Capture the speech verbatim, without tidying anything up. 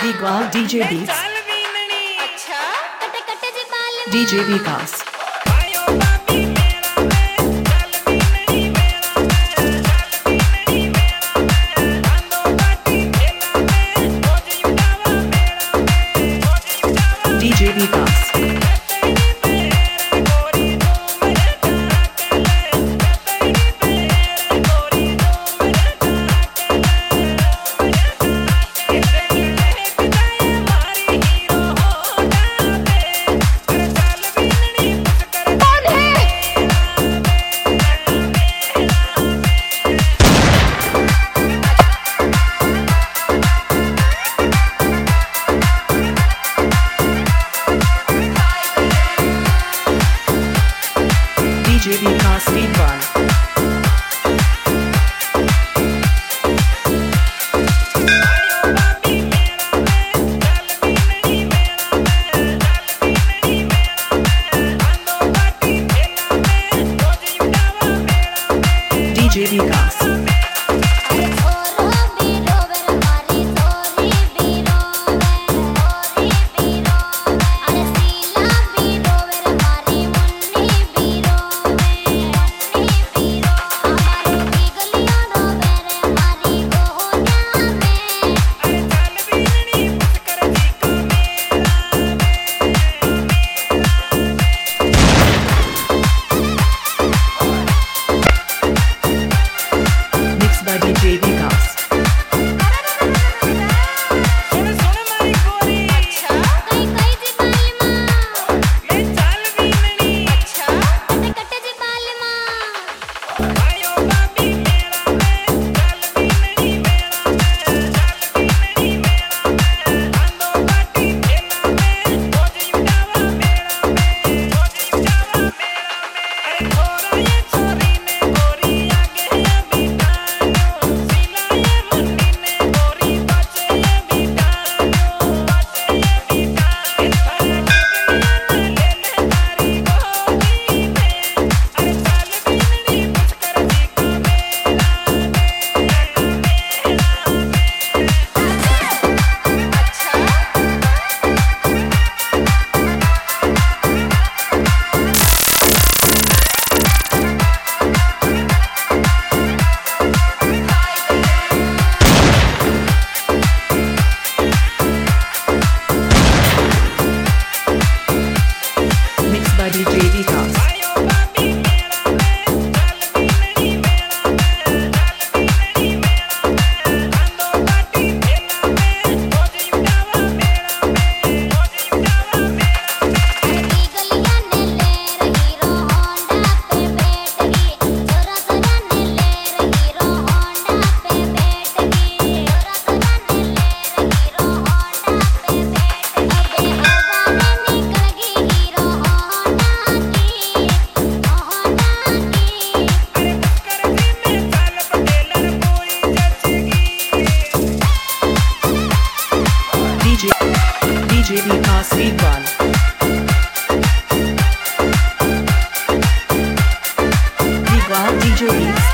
Vigwa D J Beats अच्छा कटे कटे जी बाल में D J Vikas D J Vikas D J Vikas Vigwan D J Vikas अरे छोरो भी रोवे हमारी छोरी भी रोवे छोरी भी रोवे अरे सीला भी रोवे हमारी मुन्नी भी रोवे मुन्नी भी रोवे हमारी की गलियां रोवे रे हमारी गोनिया में अरे चल बीननी मुस्कर जी का Mixed by D J Vikas सुन सुन मारी गोरी अच्छा कई कई जी बाल मां मैं चाल बीननी अच्छा कटे कटे जी बाल मां आयो बाबी मेरा में चाल बीननी मेरा में चाल बीननी मेरा में आंदो बाटी खेला में रोज युटावा मेरा में रोज युटावा मेरा में अरे छोरा ये छोरी ने गोरी आगे अभी डालो सीला ये मुन्नी ने गोरी बचे ये भी डालो बचे ये भी डालो अरे गगनिया ने ले ले तारी गोदी में अरे चाल बीननी मुस्कर जी का मेरा Mixed by D J Vikas आयो बाबी मेरा में चाल बीननी मेरा में चाल बीननी मेरा में आंदो बाटी खेला में रोज युटावा मेरा में रोज युटावा मेरा में की गलियां ने ले रही रो होंडा पे बैठ गई छोरा छोरा ने ले रही रो होंडा पे बैठ गई छोरा छोरा ने ले रही रो होंडा पे बैठ गई अबे हवा में निकल गई हीरो होंडा की होंडा की अरे मुस्कर जी में चाल पटेलर पूरी जचगी D J D J Vikas Vigwan Vigwan D J Beats